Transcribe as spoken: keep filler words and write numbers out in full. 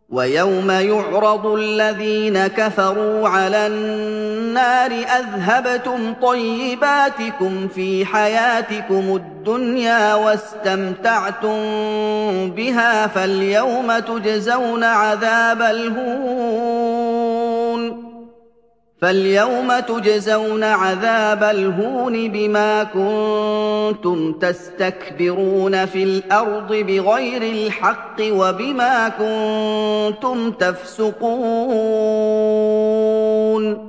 وَيَوْمَ يُعْرَضُ الَّذِينَ كَفَرُوا عَلَى النَّارِ أَذْهَبْتُمْ طَيِّبَاتِكُمْ فِي حَيَاتِكُمُ الدُّنْيَا وَاسْتَمْتَعْتُم بِهَا فَالْيَوْمَ تُجْزَوْنَ عَذَابَ الْهُونِ فَالْيَوْمَ تُجْزَوْنَ عَذَابَ الْهُونِ بِمَا كُنتُمْ تَسْتَكْبِرُونَ فِي الْأَرْضِ بِغَيْرِ الْحَقِّ وَبِمَا كُنتُمْ تَفْسُقُونَ